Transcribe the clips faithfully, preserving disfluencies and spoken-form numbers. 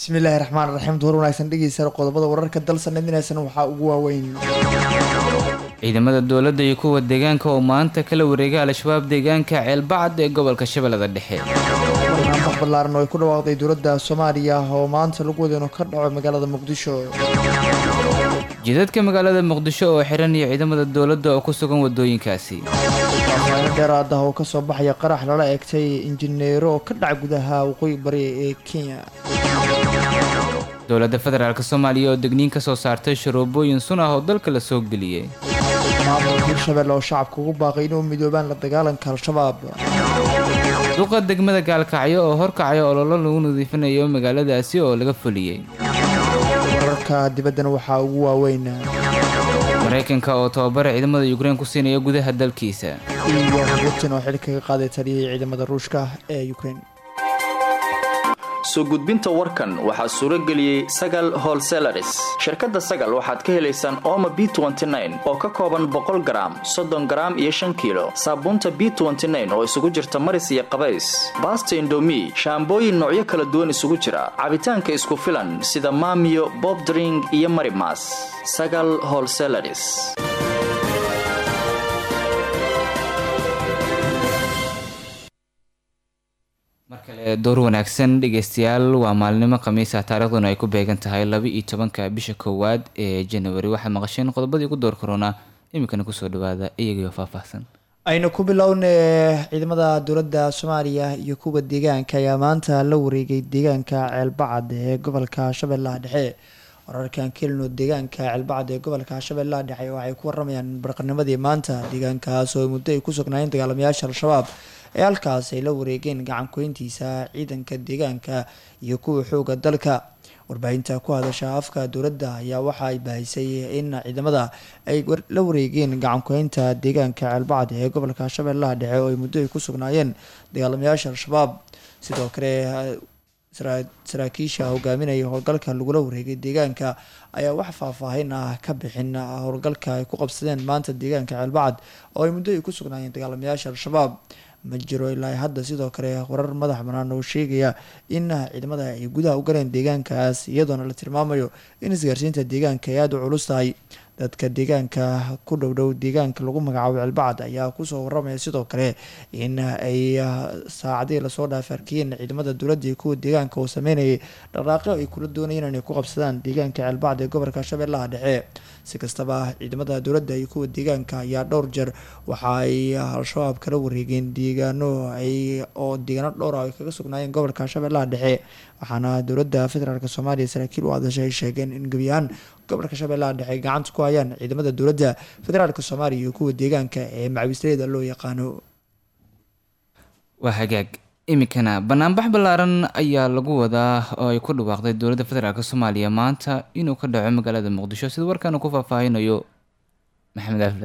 bismillaahi raxmaan raxiim door wanaagsan dhegeysa qodobada wararka dal sanadinaysan waxaa ugu waaweyn ciidamada dowladda iyo kuwa deegaanka oo maanta kala wareegay al-shabaab deegaanka ceelbacad ee gobolka shabeellada dhexe barnaamij ballaaran oo ay ku dhawaaqday dowladda Soomaaliya oo maanta lagu wado inuu ka dhaco magaalada Muqdisho jidadka magaalada Muqdisho oo xiran iyo ciidamada dowladda oo ku sugan wadooyinkaasi waxaana dheeraad ah oo ka soo baxaya qarax lala eegtay injineero oo ka dhac gudaha waqooyi bari ee Kenya dowladda federaalka Soomaaliya oo degniin ka soo saartay sharoobooyin sun ah oo dalka la soo geliyay maamulka Shabeelle oo shacabka ugu baaqay inuu midoobaan la dagaalanka al-shabaab duqa degmada Gaalkacyo oo horkacyo ololo lagu nadiifinayo magaaladaasi oo laga fuliyay wararka dibaddana waxaa ugu waaweyn Mareykanka oo tababar ciidamada Ukraine ku siinaya gudaha dalkiisa iyo Putin oo xilka ka qaaday taliyay ciidamada Ruushka ee Ukraine soo gudbinta warkan waxaa suuro geliyay Sagal Wholesalers shirkadda Sagal waxaad ka helaysaan Omo B oo ka kooban boqol garaam soddon garaam iyo shan kiilo saabuunta B oo isugu jirta maris iyo qabays Basta Indomie shaambooyin noocyo kala duwan isugu jira cabitaanka isku filan sida Maamiyo Bob Drink iyo Marimas Sagal Wholesalers markale door wanaagsan dhageystayaal waa maalinimo khamiis ah taariikhduna ay ku beegan tahay laba iyo tobanka bisha koowaad ee January waxaa maqasheen qodobadii ugu door corona iminkana ku soo dhawaada iyaga faahfaahsan ayna ku bilownay ciidamada dowladda Soomaaliya iyo kuwa deegaanka ayaa maanta la wareegay deegaanka Ceelbacad ee gobolka Shabeellaha Dhexe wararkan kelino deegaanka Ceelbacad ee gobolka Shabeellaha Dhexe waxay ku waramayaan barqanimadii maanta deegaankaas oo muddo ay ku sugnaayeen dagaalamayaasha al-shabaab ee halkaas ay la wareegeen gacan ku-hayntiisa ciidanka deegaanka iyo kuwa xooga dalka warbaahinta ku hadasha afka dowladda ayaa waxa ay baahisay in ciidamada ay la wareegeen gacan ku-haynta deegaanka Ceelbacad ee gobolka Shabeellaha Dhexe oo ay muddo ay ku sugnaayeen dagaalamayaasha al-shabaab sidoo kale saraakiisha hogaaminaya howlgalka lagula wareegay deegaanka ayaa wax faahfaahin ah ka bixin howlgalka ay ku qabsadeen maanta deegaanka Ceelbacad oo ay muddo ay ku sugnaayeen dagaalamayaasha al-shabaab ma jiro ilaa hadda sidoo kale warar madax banaan oo sheegaya in ciidamada ay gudaha u galeen deegaankaas iyadoona la tilmaamayo in isgaarsiinta deegaanka ay aada u culus tahay dadka deegaanka ku dhowdhow deegaanka lagu magacaabo Ceelbacad ayaa kusoo waramaya sidoo kale in ay saacadii lasoo dhaafay arkiyeen ciidamada dowladda iyo kuwa deegaanka oo sameynayay dhaqaaqyo ay kula doonayeen inay ku qabsadaan deegaanka Ceelbacad ee gobolka Shabeellaha Dhexe si kastaba ciidamada dowladda iyo kuwa deegaanka ayaa dhowr jeer waxa ay al-shabaab kala wareegeen deegaano ay oo deegaano dhowr ah ay kaga sugnaayeen gobolka Shabeellaha Dhexe waxaana dowladda federaalka Soomaaliya saraakiil u hadashay ay sheegeen in gebi ahaan gobolka Shabeellaha Dhexe ay gacanta ku hayaan ciidamada dowladda federaalka Soomaaliya iyo kuwa deegaanka ee macawisleyda loo yaqaano waa hagaag iminkana banaanbax ballaaran ayaa lagu wadaa oo ay ku dhawaaqday dowladda federaalka Soomaaliya maanta inuu ka dhaco magaalada Muqdisho sida warkaan ku faahfaahinayo Maxamed Afle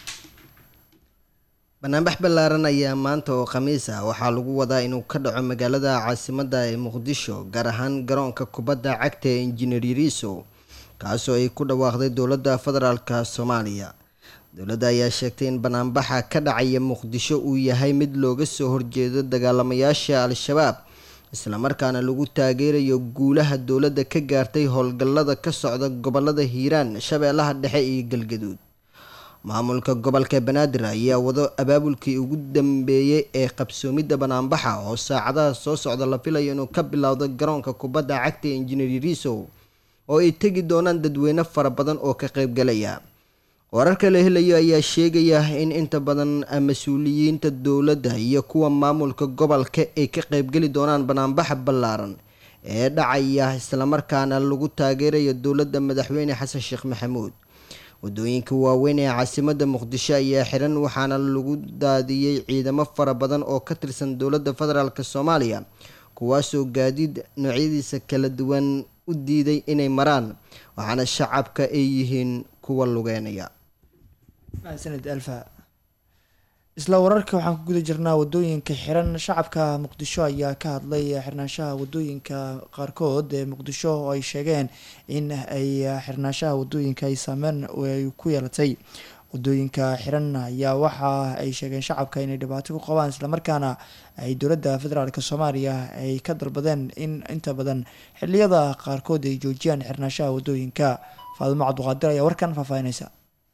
banaanbax ballaaran ayaa maanta oo khamiis ah waxaa lagu wadaa inuu ka dhaco magaalada caasimadda ee Muqdisho gaar ahaan garoonka kubadda cagta ee Engineer Yariso kaasoo ay ku dhawaaqday dowladda federaalka Soomaaliya dowladda ayaa sheegtay in banaanbaxa ka dhacaya Muqdisho uu yahay mid looga soo horjeedo dagaalamayaasha al-shabaab isla markaana lagu taageerayo guulaha dowladda ka gaartay howlgallada ka socda gobolada Hiiraan Shabeellaha Dhexe iyo Galgaduud maamulka gobolka Banaadir ayaa wado abaabulkii ugu dambeeyay ee qabsoomidda banaanbaxa oo saacadaha soo socda la filayo inuu ka bilowdo garoonka kubadda cagta ee Engineer Yariso oo ay tegi doonaan dadweyne fara badan oo ka qayb galaya wararka la helayo ayaa sheegaya in inta badan mas'uuliyiinta dowladda iyo kuwa maamulka gobolka ay ka qayb gali doonaan banaanbaxa ballaaran ee dhacaya isla markaana lagu taageerayo dowladda madaxweyne Xasan Sheekh Maxamuud wadooyinka waaweyn ee caasimadda Muqdisho ayaa xiran waxaana lagu daadiyay ciidamo fara badan oo ka tirsan dowladda federaalka Soomaaliya kuwaasoo gaadiid noocyadiisa kala duwan u diiday inay maraan waxaana shacabka ay yihiin kuwa lugeynaya sanad alfa isla wararka waxaan ku guda jirnaa wadooyinka xiran shacabka Muqdisho ayaa ka hadlay xirnaanshaha wadooyinka qaarkood ee Muqdisho oo ay sheegeen in ay xirnaanshaha wadooyinka ay saameyn ay ku yeelatay wadooyinka xiran ayaa waxa ay sheegeen shacabka inay dhibaato ku qabaan islamarkaana ay dowladda federaalk soomaaliya ay ka dalbadeen in inta badan xiliyada qaarkood ay joojiyaan xirnaashaha wadooyinka. Faadimo Cabduqaadir ayaa warkan faahfaahinaysa.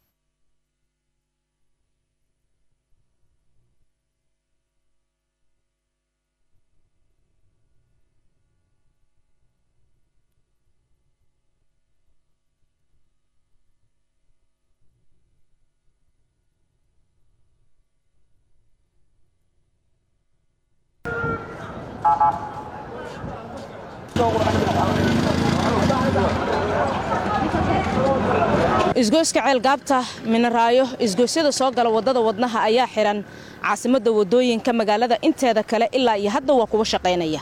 isgoyska ceelgaabta minaraayo isgoysyada soo gala wadada wadnaha ayaa xiran caasimada wadooyinka magaalada inteeda kale ilaa iyo hadda waa kuwa shaqaynaya.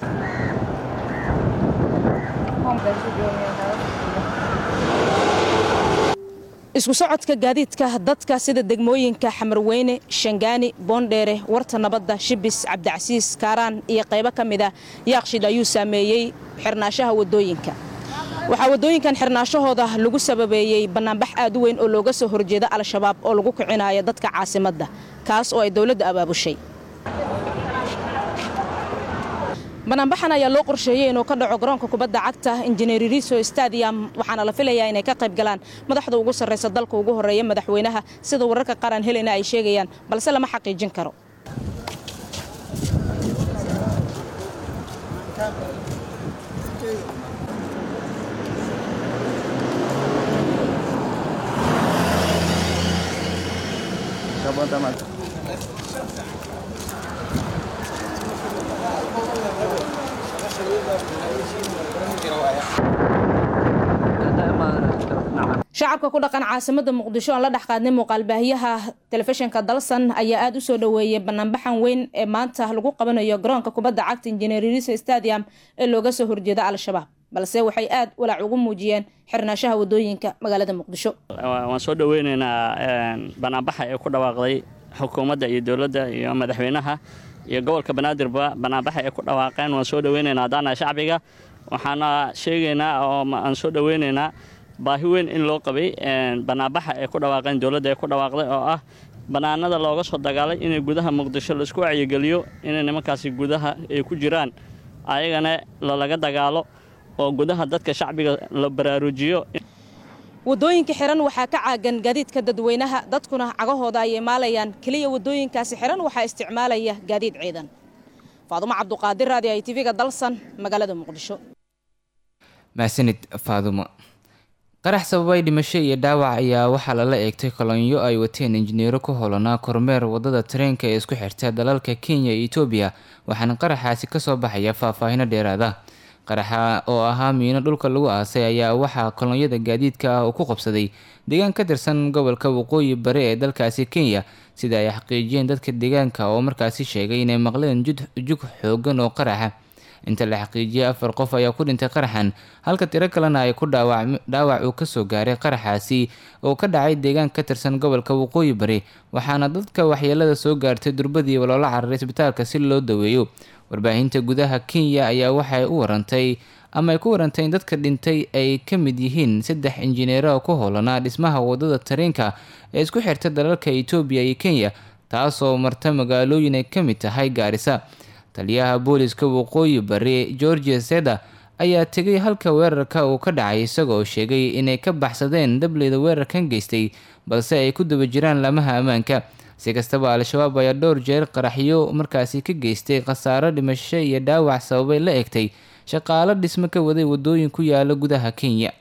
isku socodka gaadiidka dadka sida degmooyinka Xamarweyne, Shangaani, Boondheere, Warta Nabadda, Shibis, Cabdicasiis, Kaaraan iyo qaybo kamid ah Yaaqshid ayuu saameeyay xirnaashaha wadooyinka. waxaa wadooyinkan xirnaashahooda lagu sababeeyay banaanbax aad u weyn oo looga soo horjeeda al-shabaab oo lagu kicinayo dadka caasimadda kaas oo ay dawladda abaabushay. banaanbaxan ayaa loo qorsheeyay inuu ka dhaco garoonka kubadda cagta Engineer Riso Stadium waxaana la filayaa inay ka qayb galaan madaxda ugu sarreysa dalka ugu horeeya madaxweynaha sida wararka qaran helena ay sheegayaan balse lama xaqiijin karo. shacabka ku dhaqan caasimada Muqdisho aan la dhaxqaadnay muuqaalbaahiyaha telefishinka Dalsan ayaa aad u soo dhaweeyay banaanbaxan weyn ee maanta lagu qabanayo garoonka kubadda cagta Engineer Riso Stadium ee looga soo horjeeda al-shabaab balse waxay aad walaac ugu muujiyeen xirnaashaha wadooyinka magaalada Muqdisho. waan soo dhaweynaynaa banaanbaxa ee ku dhawaaqday xukuumadda iyo dawladda iyo madaxweynaha iyo gobolka Banaadir banaanbaxa ee ku dhawaaqeen waan soo dhaweynaynaa dana shacbiga waxaana sheegaynaa oo aan soo dhaweynaynaa baahi weyn in loo qabay banaanbaxa ee ku dhawaaqeen dawladda ee ku dhawaaqday oo ah banaanada looga soo dagaalay in gudaha Muqdisho la isku wacyigeliyo in nimankaasi gudaha ay ku jiraan ayagana laga dagaalo oo gudaha dadka shacbiga la baraarujiyo. wadooyinka xiran waxaa ka caagan gaadiidka dadweynaha dadkuna cagahooda ay maalayaan kaliya wadooyinkaasi xiran waxaa isticmaalaya gaadiid ciidan. Faadimo Cabduqaadir raadiyo T V-ga Dalsan magaalada Muqdisho. maasanid Faadimo. qarax sababay dhimasho iyo dhaawac ayaa waxaa lala eegtay kolonyo ay wateen injineero ku howlanaa kormeer wadada tareenka ee isku xirta dalalka Kenya iyo Itoobiya waxaana qaraxaasi ka soo baxaya faahfaahin dheeraad ah. qaraxa oo ahaa miino dhulka lagu aasay ayaa waxaa kolonyada gaadiidka ah oo ku qabsaday deegaan ka tirsan gobolka waqooyi bari ee dalkaasi Kenya sida ay xaqiijiyeen dadka deegaanka oo markaasi sheegay inay maqleen jug xoogan oo qaraxa. inta la xaqiijiyay afar qof ayaa ku dhintay qaraxan halka tiro kalena ay ku dhaawac dhaawac uu ka soo gaaray qaraxaasi oo ka dhacay deegaan ka tirsan gobolka waqooyi bari waxaana dadka waxyeelada soo gaartay durbadii waloola cararay isbitaalka si loo daweeyo. warbaahinta gudaha Kenya ayaa waxay u warantay ama ay ku warantay in dadka dhintay ay ka mid yihiin saddex injineero ku howlanaa dhismaha wadada tareenka ee isku xirta dalalka Itoobiya iyo Kenya taasoo marta magaalooyin ay ka mid tahay Garissa. taliyaha booliska waqooyi bari George Seda ayaa tegay halka weerarka uu ka dhacay isagoo sheegay inay ka baxsadeen dableyda weerarkan geystay balse ay ku daba jiraan lamaha ammaanka. si kastaba al-shabaab ayaa dhowr jeer qaraxyo markaasi ka geystay khasaaro dhimasho iyo dhaawac sababay la egtay shaqaalo dhismo ka waday wadooyin ku yaala gudaha Kenya.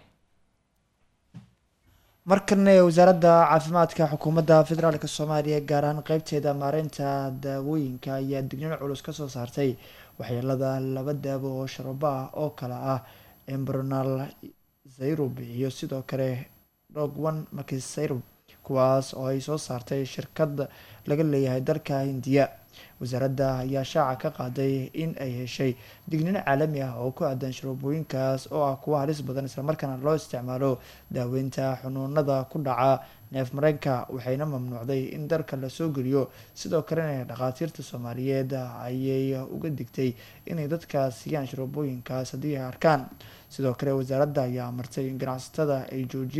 markana wasaaradda caafimaadka xukuumadda federaalk Soomaaliya gaar ahaan qaybteeda maareynta daawooyinka ayaa digniin culus ka soo saartay waxyeelada laba daawo oo sharoobo ah oo kala ah Embronal Zayrub iyo sidoo kale Dogwan Makisayrub kuwaas oo ay soo saartay shirkad laga leeyahay dalka Hindiya. wasaaradda ayaa shaaca ka qaaday in ay heshay digniin caalami ah oo ku aadan sharoobooyinkaas oo ah kuwa halis badan isla markaana loo isticmaalo daaweynta xunuunada ku dhaca neef mareenka waxayna mamnuucday in dalka la soo geliyo. sidoo kalena dhakhaatiirta Soomaaliyeed ayay uga digtay inay dadka siiyaan sharoobooyinkaas haddii ay arkaan. sidoo kale wasaaradda ayaa amartay in ganacsatada ay joojiyaan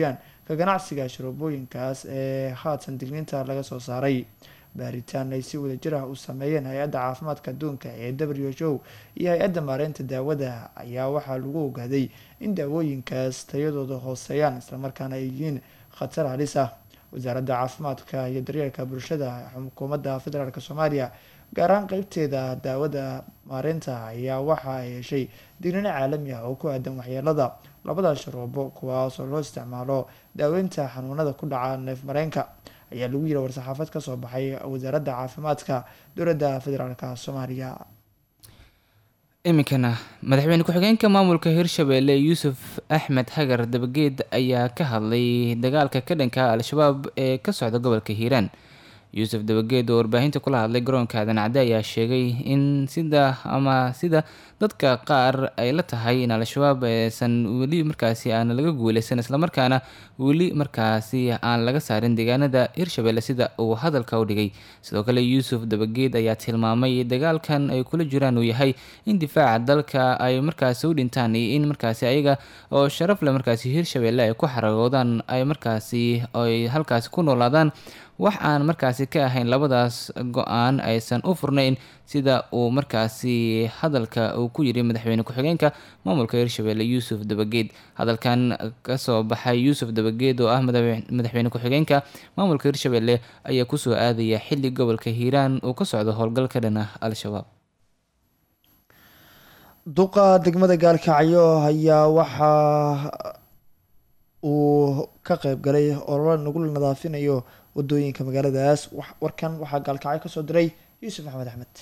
ka ganacsiga sharoobooyinkaas ee haatan digniinta laga soo saaray. baaritaan ay si wadajir ah u sameeyeen hay-adda caafimaadka adduunka ee w h o iyo hay-adda maareynta daawada ayaa waxaa lagu ogaaday in daawooyinkaas tayadooda hooseeyaan islamarkaana ay yihiin khatar halis ah. wasaaradda caafimaadka iyo daryeelka bulshada xukuumadda federaalk soomaaliya gaar ahaan qeybteeda daawada maareynta ayaa waxa ay heshay digniino caalami ah oo ku aadan waxyeelada labada sharoobo kuwaasoo loo isticmaalo daaweynta xanuunada ku dhaca neef mareenka ayaa lagu yiri war-saxaafad kasoo baxay wasaaradda caafimaadka dowladda federaalk soomaaliya. iminkana madaxweyne ku-xigeenka maamulka hirshabeelle yuusuf axmed hagar dabageed ayaa ka hadlay dagaalka ka dhanka al-shabaab ee ka socda gobolka hiiraan. yuusuf dabageed oo warbaahinta kula hadlay garoonka aadan cadde ayaa sheegay in sida ama sida dadka qaar ay la tahay in al-shabaab aysan weli markaasi aan laga guuleysan islamarkaana weli markaasi aan laga saarin deegaanada hirshabeelle sida uu hadalka u dhigay. sidoo kale yuusuf dabageed ayaa tilmaamay dagaalkan ay kula jiraan uu yahay in difaaca dalka ay markaasi u dhintaan iyo in markaasi ayaga oo sharaf leh markaasi hirshabeelle ay ku xaragoodaan ay markaasi ay halkaasi ku noolaadaan wax aan markaasi ka ahayn labadaas go-aan aysan u furnayn sida uu markaasi hadalka uu ku yiri madaxweyne ku-xigeenka maamulka hirshabeelle yuusuf dabageed. hadalkan kasoo baxay yuusuf dabageed oo ah madaxweyne ku-xigeenka maamulka hirshabeelle ayaa kusoo aadaya xili gobolka hiiraan uu ka socdo howlgal ka dhan ah al-shabaab. duqa degmada gaalkacyo ayaa waxaa uu ka qeyb galay ololo lagu nadaafinayo wadooyinka magaaladaas. warkan waxaa gaalkacyo kasoo diray yuusuf axmed axmed.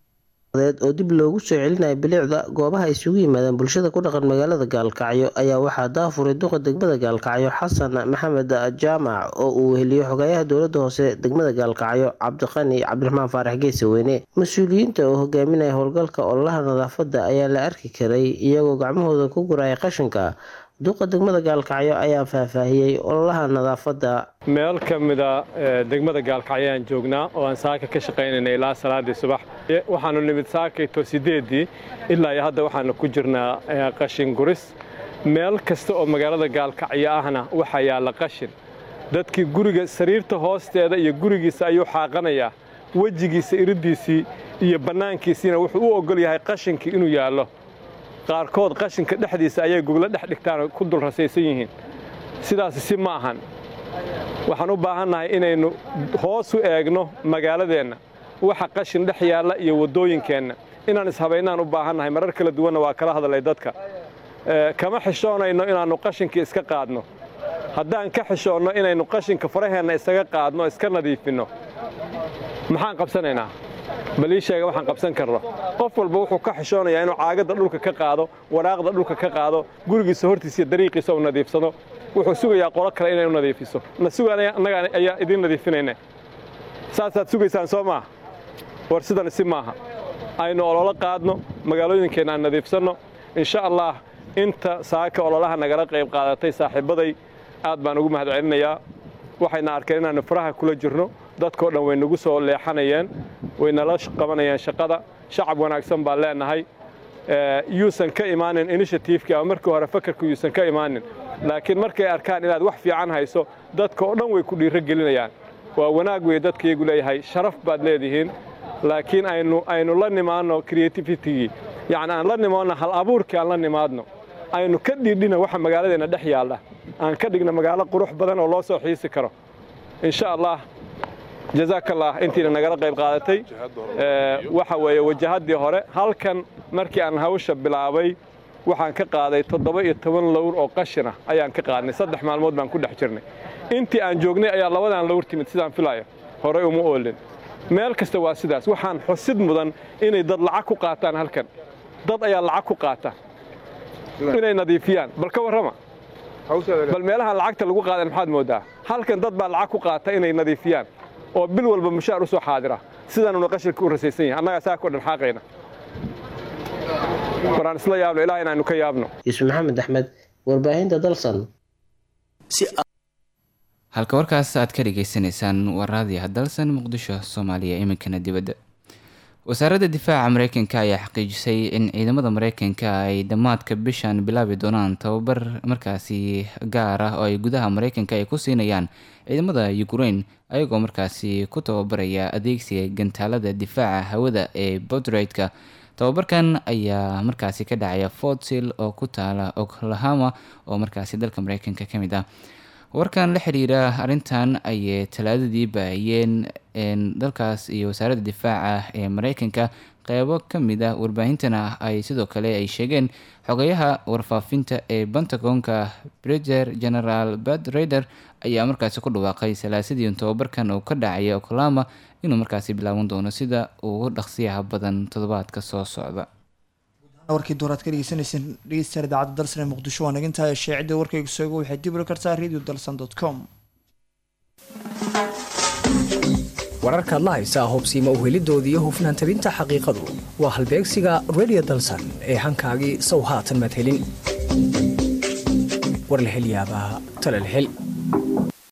oo dib loogu soo celinayo bilicda goobaha isugu yimaadeen bulshada ku dhaqan magaalada gaalkacyo ayaa waxaa daafuray duqa degmada gaalkacyo xasan maxamed jaamac oo uu weheliyo xogayaha dowlada hoose degmada gaalkacyo cabdiqani cabdiraxmaan faarax geesaweyne. mas-uuliyiinta oo hogaaminaya howlgalka ololaha nadaafada ayaa la arki karay iyagoo gacmahooda ku guraya qashinka. duqa degmada gaalkacyo ayaa faahfaahiyey ololaha nadaafada. meel ka mida degmada gaalkacyo aan joognaa oo aan saaka ka shaqaynayna ilaa salaadii subax. waxaanu nimid saakayto sideedii ilaa iyo hadda waxaanu ku jirnaa qashin guris. meel kasta oo magaalada gaalkacyo ahna waxaa yaalla qashin. dadkii guriga sariirta hoosteeda iyo gurigiisa ayuu xaaqanayaa. wejigiisa iridiisii iyo bannaankiisiina wuxuu u ogol yahay qashinkii inuu yaallo. qaarkood qashinka dhexdiisa ayay goglo dhex dhigtaan oo ku dul rasaysan yihiin. sidaas si ma ahan. waxaan u baahannahay inaynu hoos u eegno magaaladeenna waxa qashin dhex yaalla iyo waddooyinkeenna inaan ishabaynaan u baahannahay. marar kala duwanna waa kala hadlay dadka. kama xishoonayno inaannu qashinkii iska qaadno. haddaan ka xishoonno inaynu qashinka faraheenna isaga qaadno iska nadiifinno maxaan qabsanaynaa? bal ii sheega waxaan qabsan karno. qof walba wuxuu ka xishoonayaa inuu caagadda dhulka ka qaado, waraaqda dhulka ka qaado, gurigiisa hortiisa iyo dariiqiisa uu nadiifsado. wuxuu sugayaa qolo kale inay u nadiifiso. na sugaanaya annaga ayaa idiin nadiifinayna. saasaad sugaysaan soo maaha? war sidan si maaha. aynu ololo qaadno, magaalooyinkeenna aan nadiifsanno. insha allah inta saaka ololaha nagala qayb qaadatay saaxiibaday aad baan ugu mahadcelinayaa. waxayna arkeen inaannu faraha kula jirno. dadkoo dhan way nagu soo leexanayeen, way nala qabanayeen shaqada. shacab wanaagsan baan leenahay. yuusan ka imaanin initiativeki ama markii hore fakarku yuusan ka imaanin, laakiin markay arkaan inaad wax fiican hayso dadka oo dhan way ku dhiiro gelinayaan. waa wanaag wey dadkaygu leeyahay, sharaf baad leedihiin. laakiin aynu aynu la nimaadno creativitygii, yacni aan la nimaadno hal abuurkii aan la nimaadno. aynu ka dhiidhina waxa magaaladeenna dhex yaalla, aan ka dhigno magaalo qurux badan oo loo soo xiisi karo. insha allah jazaakallah intiina nagala qayb qaadatay. waxa weeye wajahaddii hore halkan markii aan hawsha bilaabay waxaan ka qaaday toddoba iyo toban lowr oo qashin ah ayaan ka qaadnay. saddex maalmood baan ku dhex jirnay. intii aan joognay ayaa labadan lowr timid sidaan filayo. horey uma oolin. meel kasta waa sidaas. waxaan xusid mudan inay dad lacag ku qaataan halkan. dad ayaa lacag ku qaata inay nadiifiyaan. bal ka warrama. bal meelaha lacagta lagu qaadan maxaad moodaa? halkan dad baa lacag ku qaata inay nadiifiyaan oo bil walba mushaar u soo xaadira. sidaanuna qashinka u rasaysan yahay. annagaa saa ko dhan xaaqayna. waraan isla yaabno ilaa inaanu ka yaabno. yuusuf maxamed axmed, warbaahinta dalsan. halka warkaas aad ka dhageysanaysaan waa raadiyaha dalsan muqdisho soomaaliya. iminkana dibadda. wasaaradda difaaca mareykanka ayaa xaqiijisay in ciidamada mareykanka ay dhammaadka bishan bilaabi doonaan tababar markaasi gaar ah oo ay gudaha mareykanka ay ku siinayaan ciidamada Ukraine ayagoo markaasi ku tababaraya adeegsiga gantaalada difaaca hawada ee Patriot-ka. tababarkan ayaa markaasi ka dhacaya Fort Sill oo ku taala Oklahoma oo markaasi dalka mareykanka ka mid ah. warkan la xiriira arrintan ayay talaadadii baahiyeen dalkaas iyo wasaaradda difaaca ee mareykanka qeybo ka mid ah warbaahintana ay sidoo kale ay sheegeen xogayaha warfaafinta ee Pentagon-ka Brigadier General Pat Ryder ayaa markaasi ku dhawaaqay salaasadii tababarkan oo ka dhacaya Oklahoma inuu markaasi bilaaban doono sida ugu dhaqsiyaha badan toddobaadka soo socda. warkii dooraad ka dhegeysanaysan dhegeystayaal idaacadda dalsan ee muqdisho waa nagintahay sheecida warkaygu soogo waxay dib u kartaa radio dalsan dot com. wararkaad la haysaa hubsiima uhelidoodii iyo hufnaan tabinta xaqiiqadu waa halbeegsiga radio dalsan ee hankaagii sow haatan madhelin war la hel yaabaa tala la hel